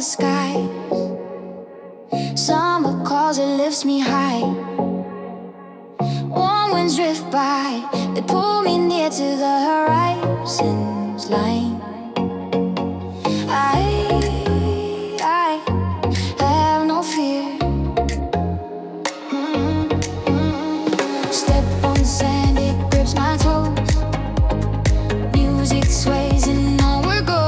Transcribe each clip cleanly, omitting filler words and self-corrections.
the skies. Summer calls, it lifts me high. Warm winds drift by, they pull me near to the horizon's line. I have no fear. Step on sand, it grips my toes. Music sways and on we go.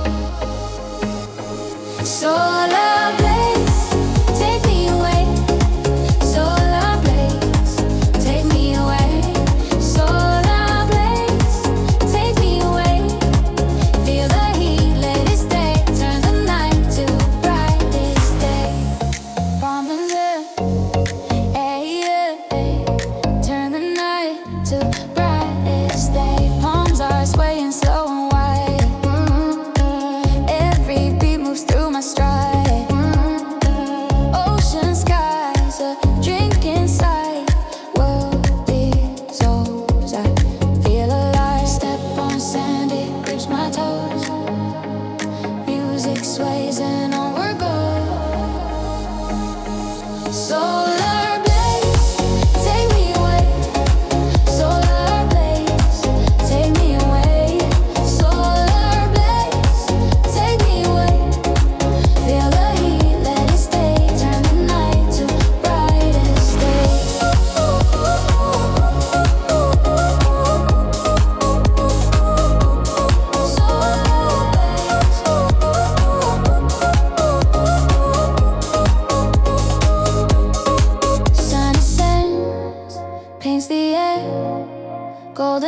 Solar blaze, take me away. Solar blaze, take me away. Solar blaze, take me away. Feel the heat, let it stay. Turn the night to brightest day. Promise it, hey. Turn the night to brightest day. Palms are swaying slow and wide. Every beat moves through my stride. Ocean skies, a drink inside. World dissolves, I feel alive. Step on sand, it grips my toes. Music sways and on we go. Solar blaze, take me away. Solar blaze, take me away. Solar blaze, take me away. Feel the heat, let it stay. Turn the night to brightest day. Sun ascends, paints the air golden.